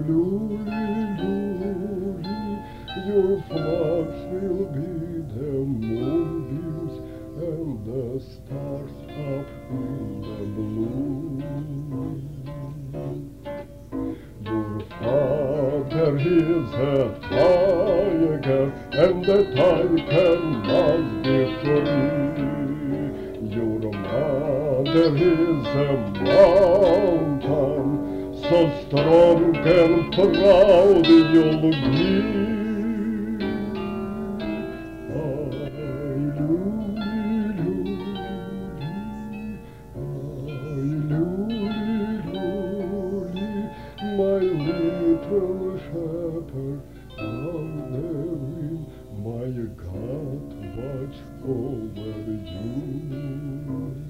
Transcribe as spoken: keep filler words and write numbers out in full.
Hallelujah, your flocks will be the moonbeams and the stars up in the blue. Your father is a tiger, and the tiger must be free. Your mother is a mountain, so strong and proud you'll be. My little shepherd out there in my God watch over you.